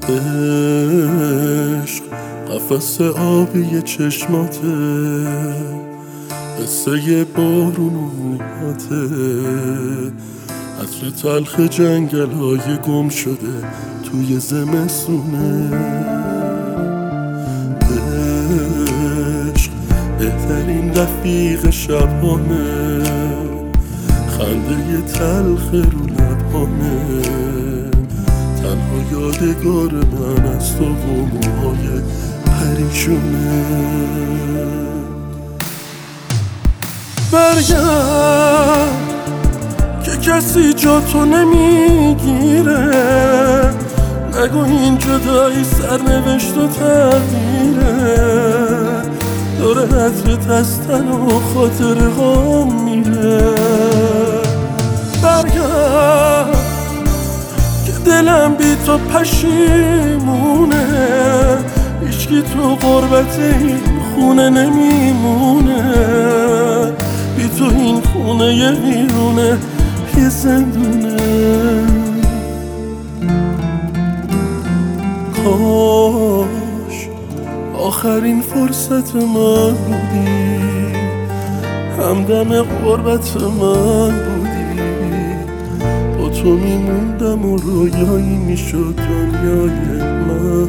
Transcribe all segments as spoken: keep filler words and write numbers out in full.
عشق قفس آبی چشماته، قصه بارون و موهاته، عطر تلخ جنگل های گم شده توی زمستونه. عشق بهترین رفیق شبانه، خنده تلخ رو لبانه، تنها یادگار من از تو و موهای پریشونه. برگرد که کسی جا تو نمیگیره، نگو این جدایی سرنوشت و تقدیره، داره عطرت از تن و خاطره ها میره. برگرد که دلم بی تو پشیمونه، هیچکی تو غربت این خونه نمیمونه، بی تو این خونه یه ویرونه یه زندونه. کاش آخرین فرصت من بودی، همدم غربت من بودی، با تو میموندم و رویایی میشد دنیای من.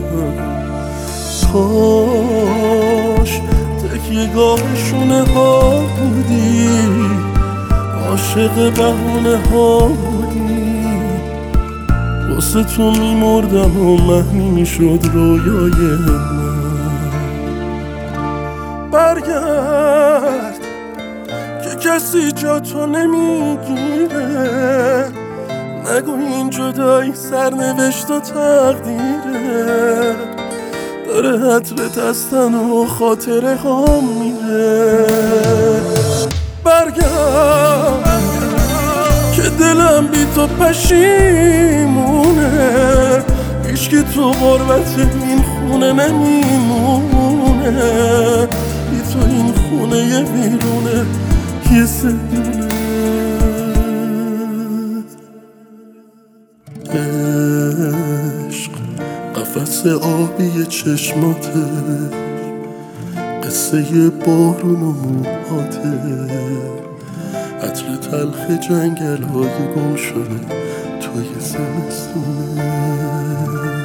کاش تکیه‌گاه شونه ها بودی، عاشق بهونه ها بودی، واسه تو میمردم و مهمی میشد رویای من. برگرد که کسی جا تو نمیگیره، نگو این جدایی سرنوشت و تقدیره، داره عطرت از تن و خاطره ها میره. برگرد که دلم بی تو پشیمونه، هیچکی تو غربت این خونه نمیمونه، بی تو این خونه یه ویرونه یه زندونه. عشق قفس آبی چشماته، قصه بارون و موهاته، عطر تلخ جنگل های گم شده توی زمستونه.